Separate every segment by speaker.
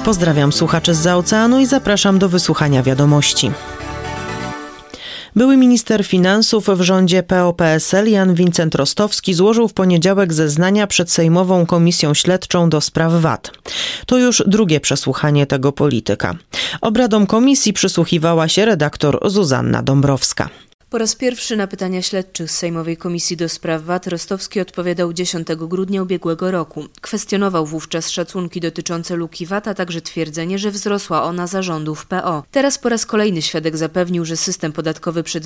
Speaker 1: Pozdrawiam słuchaczy zza oceanu i zapraszam do wysłuchania wiadomości. Były minister finansów w rządzie PO-PSL Jan Wincent Rostowski złożył w poniedziałek zeznania przed Sejmową Komisją Śledczą do spraw VAT. To już drugie przesłuchanie tego polityka. Obradom komisji przysłuchiwała się redaktor Zuzanna Dąbrowska.
Speaker 2: Po raz pierwszy na pytania śledczych z Sejmowej Komisji do Spraw VAT Rostowski odpowiadał 10 grudnia ubiegłego roku. Kwestionował wówczas szacunki dotyczące luki VAT, a także twierdzenie, że wzrosła ona za rządów PO. Teraz po raz kolejny świadek zapewnił, że system podatkowy przed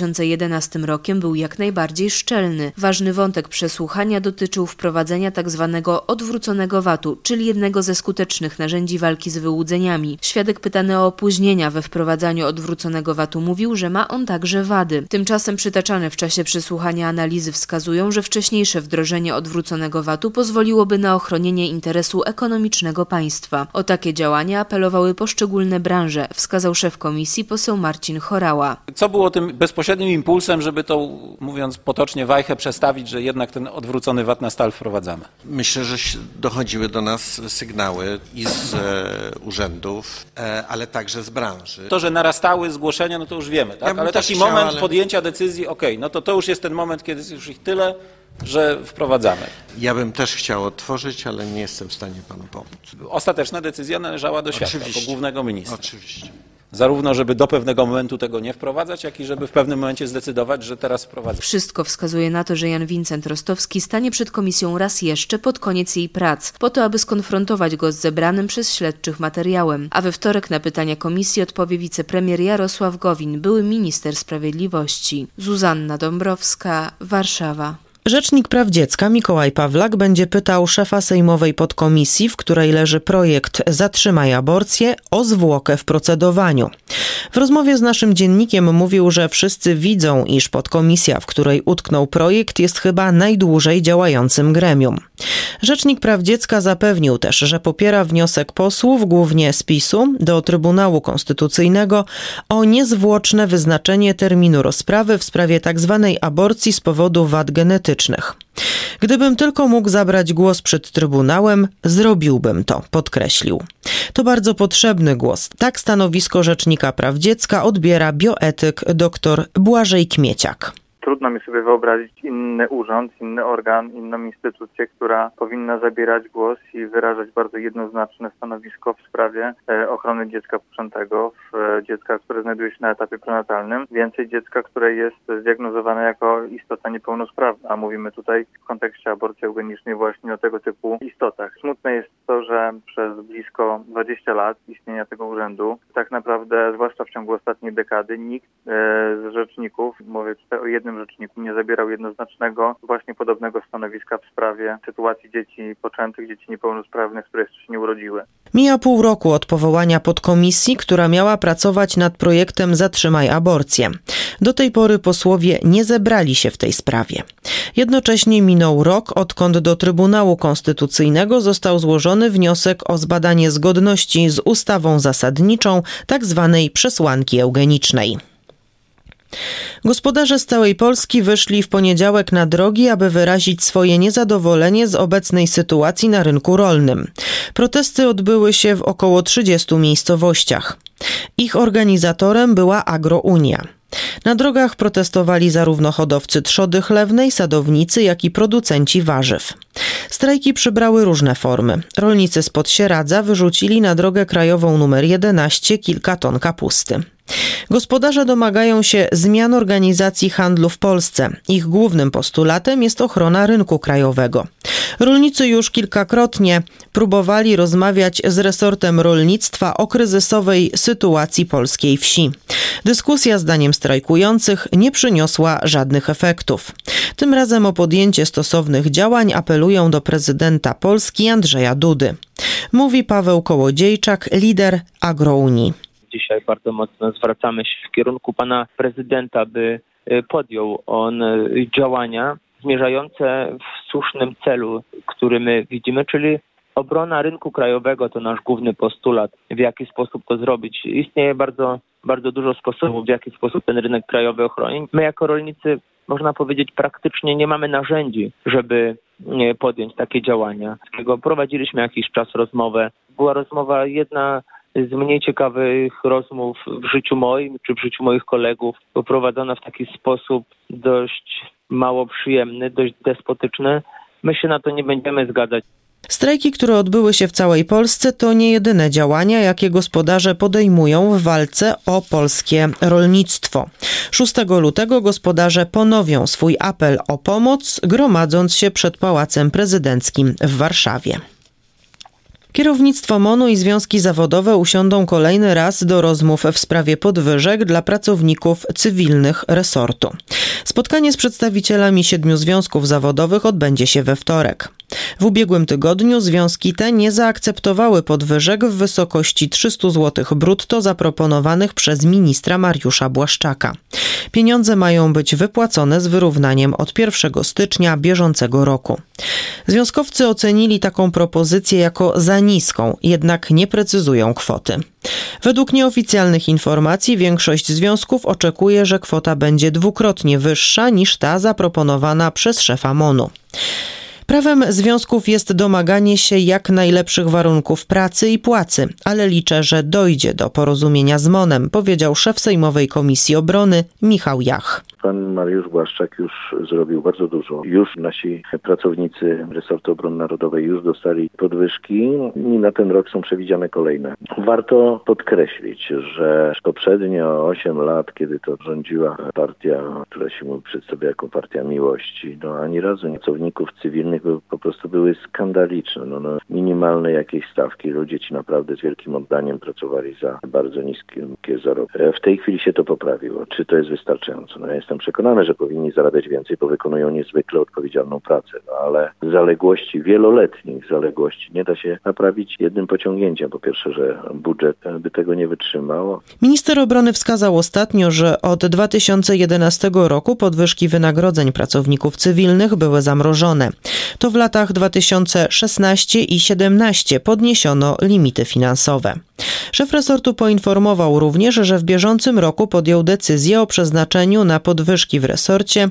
Speaker 2: 2011 rokiem był jak najbardziej szczelny. Ważny wątek przesłuchania dotyczył wprowadzenia tzw. odwróconego VAT-u, czyli jednego ze skutecznych narzędzi walki z wyłudzeniami. Świadek pytany o opóźnienia we wprowadzaniu odwróconego VAT-u mówił, że ma on także wady. Tymczasem przytaczane w czasie przesłuchania analizy wskazują, że wcześniejsze wdrożenie odwróconego VAT-u pozwoliłoby na ochronienie interesu ekonomicznego państwa. O takie działania apelowały poszczególne branże, wskazał szef komisji poseł Marcin Horała.
Speaker 3: Co było tym bezpośrednim impulsem, żeby tą, mówiąc potocznie, wajchę przestawić, że jednak ten odwrócony VAT na stal wprowadzamy?
Speaker 4: Myślę, że dochodziły do nas sygnały i z urzędów, ale także z branży.
Speaker 3: To, że narastały zgłoszenia, no to już wiemy, tak? Ale taki moment podjęcia decyzji, no to już jest ten moment, kiedy jest już ich tyle, że wprowadzamy.
Speaker 4: Ja bym też chciał otworzyć, ale nie jestem w stanie panu pomóc.
Speaker 3: Ostateczna decyzja należała do świata, jako głównego ministra.
Speaker 4: Oczywiście.
Speaker 3: Zarówno, żeby do pewnego momentu tego nie wprowadzać, jak i żeby w pewnym momencie zdecydować, że teraz wprowadzamy.
Speaker 2: Wszystko wskazuje na to, że Jan Wincent Rostowski stanie przed komisją raz jeszcze pod koniec jej prac, po to, aby skonfrontować go z zebranym przez śledczych materiałem. A we wtorek na pytania komisji odpowie wicepremier Jarosław Gowin, były minister sprawiedliwości. Zuzanna Dąbrowska, Warszawa.
Speaker 1: Rzecznik praw dziecka Mikołaj Pawlak będzie pytał szefa sejmowej podkomisji, w której leży projekt Zatrzymaj aborcję, o zwłokę w procedowaniu. W rozmowie z naszym dziennikiem mówił, że wszyscy widzą, iż podkomisja, w której utknął projekt, jest chyba najdłużej działającym gremium. Rzecznik praw dziecka zapewnił też, że popiera wniosek posłów, głównie z PiS-u, do Trybunału Konstytucyjnego o niezwłoczne wyznaczenie terminu rozprawy w sprawie tzw. aborcji z powodu wad genetycznych. Gdybym tylko mógł zabrać głos przed Trybunałem, zrobiłbym to, podkreślił. To bardzo potrzebny głos. Tak stanowisko Rzecznika Praw Dziecka odbiera bioetyk dr Błażej Kmieciak.
Speaker 5: Trudno mi sobie wyobrazić inny urząd, inny organ, inną instytucję, która powinna zabierać głos i wyrażać bardzo jednoznaczne stanowisko w sprawie ochrony dziecka poczętego, dziecka, które znajduje się na etapie prenatalnym. Więcej dziecka, które jest zdiagnozowane jako istota niepełnosprawna, a mówimy tutaj w kontekście aborcji eugenicznej właśnie o tego typu istotach. Smutne jest to, że przez blisko 20 lat istnienia tego urzędu, tak naprawdę, zwłaszcza w ciągu ostatniej dekady, nikt z rzeczników, mówię tutaj o jednym rzeczniku, nie zabierał jednoznacznego, właśnie podobnego stanowiska w sprawie sytuacji dzieci poczętych, dzieci niepełnosprawnych, które jeszcze się nie urodziły.
Speaker 1: Mija pół roku od powołania podkomisji, która miała pracować nad projektem Zatrzymaj aborcję. Do tej pory posłowie nie zebrali się w tej sprawie. Jednocześnie minął rok, odkąd do Trybunału Konstytucyjnego został złożony wniosek o zbadanie zgodności z ustawą zasadniczą tzw. przesłanki eugenicznej. Gospodarze z całej Polski wyszli w poniedziałek na drogi, aby wyrazić swoje niezadowolenie z obecnej sytuacji na rynku rolnym. Protesty odbyły się w około 30 miejscowościach. Ich organizatorem była Agrounia. Na drogach protestowali zarówno hodowcy trzody chlewnej, sadownicy, jak i producenci warzyw. Strajki przybrały różne formy. Rolnicy z Podsieradza wyrzucili na drogę krajową nr 11 kilka ton kapusty. Gospodarze domagają się zmian organizacji handlu w Polsce. Ich głównym postulatem jest ochrona rynku krajowego. Rolnicy już kilkakrotnie próbowali rozmawiać z resortem rolnictwa o kryzysowej sytuacji polskiej wsi. Dyskusja, zdaniem strajkujących, nie przyniosła żadnych efektów. Tym razem o podjęcie stosownych działań apelują do prezydenta Polski Andrzeja Dudy. Mówi Paweł Kołodziejczak, lider Agrounii.
Speaker 6: Dzisiaj bardzo mocno zwracamy się w kierunku pana prezydenta, by podjął on działania zmierzające w słusznym celu, który my widzimy, czyli obrona rynku krajowego to nasz główny postulat. W jaki sposób to zrobić? Istnieje bardzo dużo sposobów, w jaki sposób ten rynek krajowy ochronić. My jako rolnicy, można powiedzieć, praktycznie nie mamy narzędzi, żeby podjąć takie działania. Prowadziliśmy jakiś czas rozmowę była rozmowa, jedna z mniej ciekawych rozmów w życiu moim czy w życiu moich kolegów, poprowadzona w taki sposób dość mało przyjemny, dość despotyczny. My się na to nie będziemy zgadzać.
Speaker 1: Strajki, które odbyły się w całej Polsce, to nie jedyne działania, jakie gospodarze podejmują w walce o polskie rolnictwo. 6 lutego gospodarze ponowią swój apel o pomoc, gromadząc się przed Pałacem Prezydenckim w Warszawie. Kierownictwo MON-u i związki zawodowe usiądą kolejny raz do rozmów w sprawie podwyżek dla pracowników cywilnych resortu. Spotkanie z przedstawicielami 7 związków zawodowych odbędzie się we wtorek. W ubiegłym tygodniu związki te nie zaakceptowały podwyżek w wysokości 300 zł brutto zaproponowanych przez ministra Mariusza Błaszczaka. Pieniądze mają być wypłacone z wyrównaniem od 1 stycznia bieżącego roku. Związkowcy ocenili taką propozycję jako za niską, jednak nie precyzują kwoty. Według nieoficjalnych informacji większość związków oczekuje, że kwota będzie dwukrotnie wyższa niż ta zaproponowana przez szefa MON-u. Prawem związków jest domaganie się jak najlepszych warunków pracy i płacy, ale liczę, że dojdzie do porozumienia z MON-em, powiedział szef Sejmowej Komisji Obrony Michał Jach.
Speaker 7: Pan Mariusz Błaszczak już zrobił bardzo dużo. Już nasi pracownicy resortu obrony narodowej już dostali podwyżki i na ten rok są przewidziane kolejne. Warto podkreślić, że poprzednio 8 lat, kiedy to rządziła partia, która się mówi przedstawia jako partia miłości, ani razu pracowników cywilnych po prostu były skandaliczne. Minimalne jakieś stawki. Ludzie ci naprawdę z wielkim oddaniem pracowali za bardzo niskie zarobki. W tej chwili się to poprawiło. Czy to jest wystarczająco? Ja jestem przekonany, że powinni zarabiać więcej, bo wykonują niezwykle odpowiedzialną pracę. Ale wieloletnich zaległości nie da się naprawić jednym pociągnięciem. Po pierwsze, że budżet by tego nie wytrzymał.
Speaker 1: Minister obrony wskazał ostatnio, że od 2011 roku podwyżki wynagrodzeń pracowników cywilnych były zamrożone. To w latach 2016 i 2017 podniesiono limity finansowe. Szef resortu poinformował również, że w bieżącym roku podjął decyzję o przeznaczeniu na podwyżki w resorcie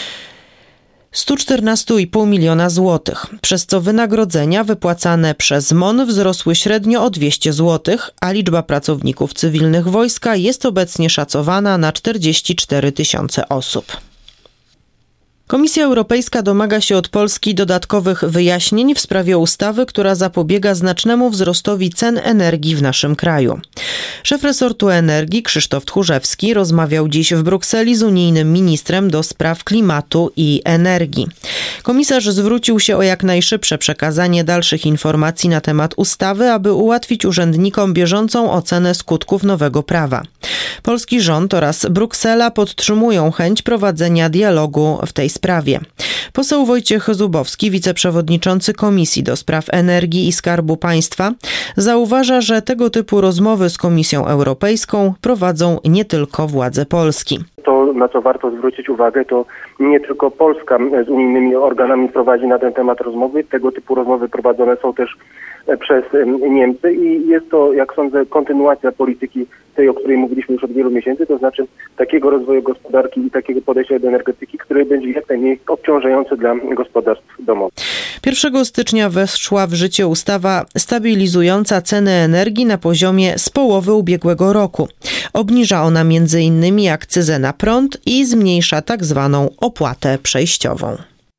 Speaker 1: 114,5 miliona złotych, przez co wynagrodzenia wypłacane przez MON wzrosły średnio o 200 zł, a liczba pracowników cywilnych wojska jest obecnie szacowana na 44 000 osób. Komisja Europejska domaga się od Polski dodatkowych wyjaśnień w sprawie ustawy, która zapobiega znacznemu wzrostowi cen energii w naszym kraju. Szef resortu energii Krzysztof Tchórzewski rozmawiał dziś w Brukseli z unijnym ministrem do spraw klimatu i energii. Komisarz zwrócił się o jak najszybsze przekazanie dalszych informacji na temat ustawy, aby ułatwić urzędnikom bieżącą ocenę skutków nowego prawa. Polski rząd oraz Bruksela podtrzymują chęć prowadzenia dialogu w tej sprawie. Poseł Wojciech Zubowski, wiceprzewodniczący Komisji do Spraw Energii i Skarbu Państwa, zauważa, że tego typu rozmowy z Komisją Europejską prowadzą nie tylko władze Polski.
Speaker 8: To, na co warto zwrócić uwagę, to nie tylko Polska z unijnymi organami prowadzi na ten temat rozmowy. Tego typu rozmowy prowadzone są też przez Niemcy i jest to, jak sądzę, kontynuacja polityki tej, o której mówiliśmy już od wielu miesięcy, to znaczy takiego rozwoju gospodarki i takiego podejścia do energetyki, które będzie jak najmniej obciążające dla gospodarstw domowych.
Speaker 1: 1 stycznia weszła w życie ustawa stabilizująca ceny energii na poziomie z połowy ubiegłego roku. Obniża ona m.in. akcyzę na prąd i zmniejsza tak zwaną opłatę przejściową.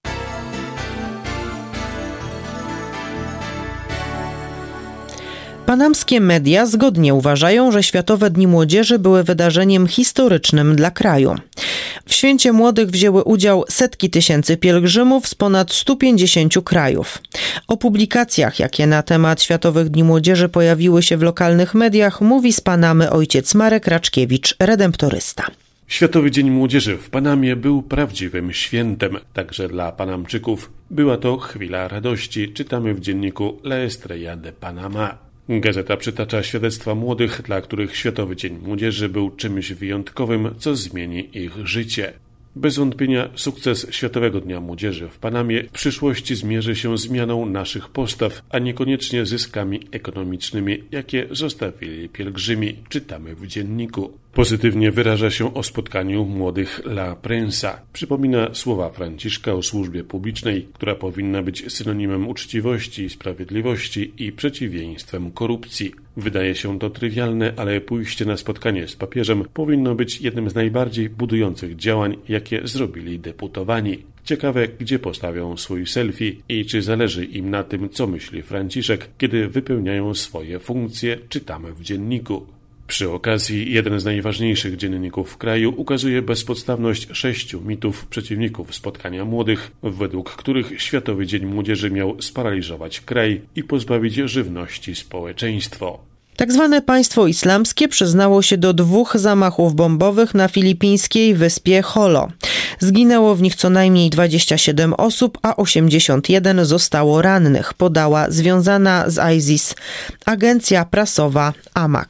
Speaker 1: Panamskie media zgodnie uważają, że Światowe Dni Młodzieży były wydarzeniem historycznym dla kraju. W Święcie Młodych wzięły udział setki tysięcy pielgrzymów z ponad 150 krajów. O publikacjach, jakie na temat Światowych Dni Młodzieży pojawiły się w lokalnych mediach, mówi z Panamy ojciec Marek Raczkiewicz, redemptorysta.
Speaker 9: Światowy Dzień Młodzieży w Panamie był prawdziwym świętem, także dla Panamczyków. Była to chwila radości, czytamy w dzienniku La Estrella de Panama. Gazeta przytacza świadectwa młodych, dla których Światowy Dzień Młodzieży był czymś wyjątkowym, co zmieni ich życie. Bez wątpienia sukces Światowego Dnia Młodzieży w Panamie w przyszłości zmierzy się zmianą naszych postaw, a niekoniecznie zyskami ekonomicznymi, jakie zostawili pielgrzymi, czytamy w dzienniku. Pozytywnie wyraża się o spotkaniu młodych La Prensa. Przypomina słowa Franciszka o służbie publicznej, która powinna być synonimem uczciwości, sprawiedliwości i przeciwieństwem korupcji. Wydaje się to trywialne, ale pójście na spotkanie z papieżem powinno być jednym z najbardziej budujących działań, jakie zrobili deputowani. Ciekawe, gdzie postawią swój selfie i czy zależy im na tym, co myśli Franciszek, kiedy wypełniają swoje funkcje, czytamy w dzienniku. Przy okazji jeden z najważniejszych dzienników w kraju ukazuje bezpodstawność 6 mitów przeciwników spotkania młodych, według których Światowy Dzień Młodzieży miał sparaliżować kraj i pozbawić żywności społeczeństwo.
Speaker 1: Tak zwane państwo islamskie przyznało się do 2 zamachów bombowych na filipińskiej wyspie Jolo. Zginęło w nich co najmniej 27 osób, a 81 zostało rannych, podała związana z ISIS agencja prasowa AMAC.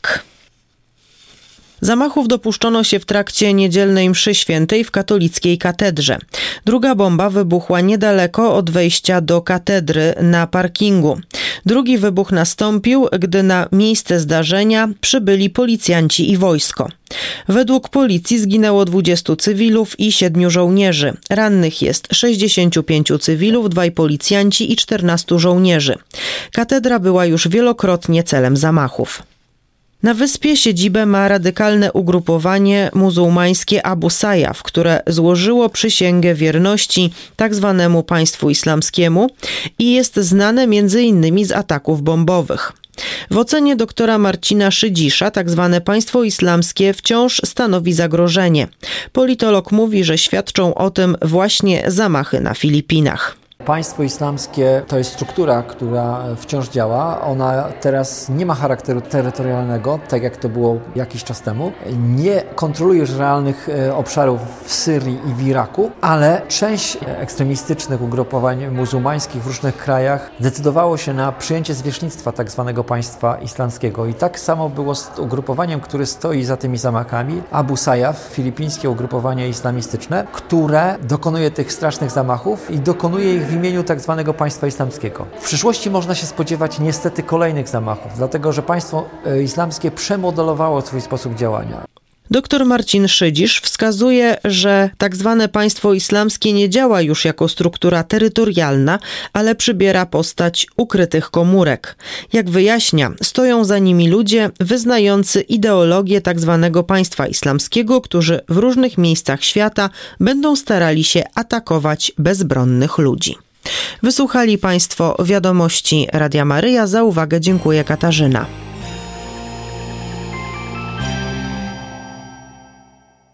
Speaker 1: Zamachów dopuszczono się w trakcie niedzielnej mszy świętej w katolickiej katedrze. Druga bomba wybuchła niedaleko od wejścia do katedry na parkingu. Drugi wybuch nastąpił, gdy na miejsce zdarzenia przybyli policjanci i wojsko. Według policji zginęło 20 cywilów i 7 żołnierzy. Rannych jest 65 cywilów, 2 policjanci i 14 żołnierzy. Katedra była już wielokrotnie celem zamachów. Na wyspie siedzibę ma radykalne ugrupowanie muzułmańskie Abu Sayyaf, które złożyło przysięgę wierności tzw. państwu islamskiemu i jest znane m.in. z ataków bombowych. W ocenie doktora Marcina Szydzisza tzw. państwo islamskie wciąż stanowi zagrożenie. Politolog mówi, że świadczą o tym właśnie zamachy na Filipinach.
Speaker 10: Państwo islamskie to jest struktura, która wciąż działa. Ona teraz nie ma charakteru terytorialnego, tak jak to było jakiś czas temu. Nie kontroluje już realnych obszarów w Syrii i w Iraku, ale część ekstremistycznych ugrupowań muzułmańskich w różnych krajach zdecydowało się na przyjęcie zwierzchnictwa tak zwanego państwa islamskiego. I tak samo było z ugrupowaniem, które stoi za tymi zamachami, Abu Sayyaf, filipińskie ugrupowanie islamistyczne, które dokonuje tych strasznych zamachów i dokonuje ich w imieniu tak zwanego państwa islamskiego. W przyszłości można się spodziewać niestety kolejnych zamachów, dlatego że państwo islamskie przemodelowało swój sposób działania.
Speaker 1: Dr Marcin Szydzisz wskazuje, że tak zwane państwo islamskie nie działa już jako struktura terytorialna, ale przybiera postać ukrytych komórek. Jak wyjaśnia, stoją za nimi ludzie wyznający ideologię tak zwanego państwa islamskiego, którzy w różnych miejscach świata będą starali się atakować bezbronnych ludzi. Wysłuchali Państwo wiadomości Radia Maryja. Za uwagę dziękuję Katarzyna.